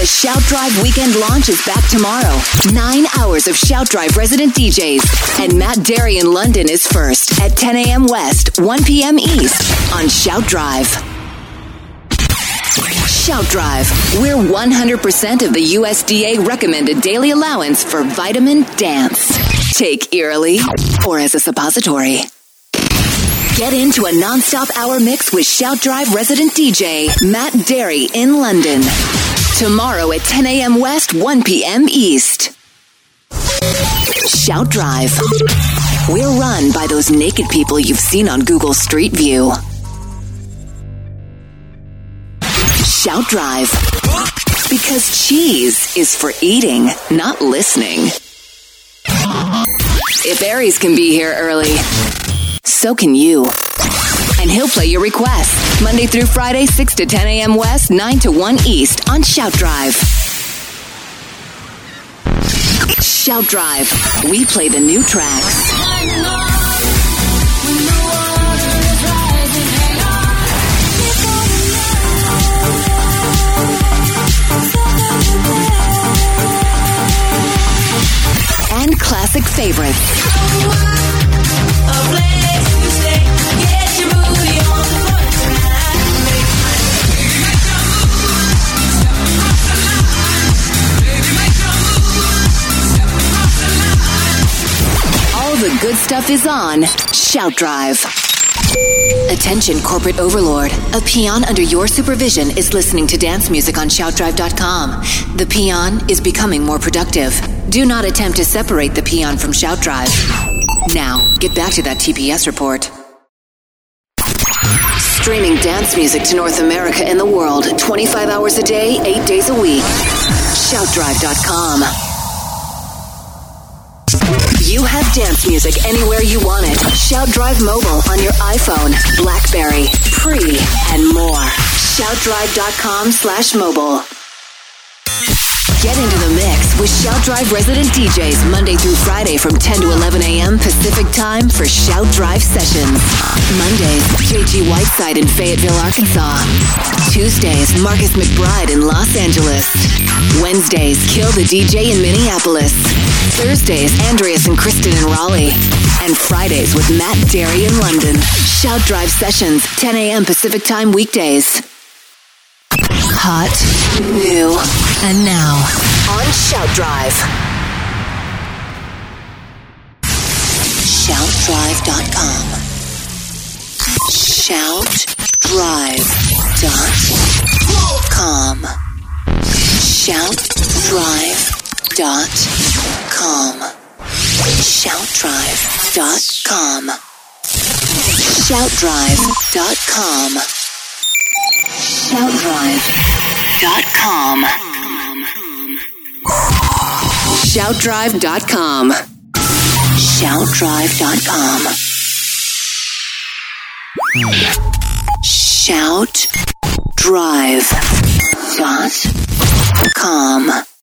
Shout Drive weekend launch is back tomorrow. 9 hours of Shout Drive resident DJs. And Matt Derry in London is first at 10 a.m. West, 1 p.m. East on Shout Drive. Shout Drive. We're 100% of the USDA recommended daily allowance for vitamin dance. Take eerily or as a suppository. Get into a non-stop hour mix with Shout Drive resident DJ Matt Derry in London. Tomorrow at 10 a.m. West, 1 p.m. East. Shout Drive. We're run by those naked people you've seen on Google Street View. Shout Drive. Because cheese is for eating, not listening. If Aries can be here early, so can you. And he'll play your requests Monday through Friday, 6 to 10 a.m. West, 9 to 1 East on Shout Drive. Shout Drive. We play the new tracks. And classic favorites. All the good stuff is on Shout Drive. Attention, corporate overlord. A peon under your supervision is listening to dance music on shoutdrive.com. The peon is becoming more productive. Do not attempt to separate the peon from Shout Drive. Now, get back to that TPS report. Streaming dance music to North America and the world 25 hours a day, 8 days a week. Shoutdrive.com. You have dance music anywhere you want it. Shout Drive Mobile on your iPhone, BlackBerry, Pre, and more. Shoutdrive.com/mobile. Get into the mix with Shout Drive resident DJs Monday through Friday from 10 to 11 a.m. Pacific time for Shout Drive sessions. Mondays, JG Whiteside in Fayetteville, Arkansas. Tuesdays, Marcus McBride in Los Angeles. Wednesdays, Kill the DJ in Minneapolis. Thursdays, Andreas and Kristen in Raleigh. And Fridays with Matt Derry in London. Shout Drive sessions, 10 a.m. Pacific time weekdays. Hot, new, and now on Shout Drive. Shoutdrive.com. Shoutdrive.com. Shoutdrive.com. Shoutdrive.com. Shoutdrive.com. Shoutdrive.com. Shoutdrive.com. Shoutdrive.com. Shoutdrive.com.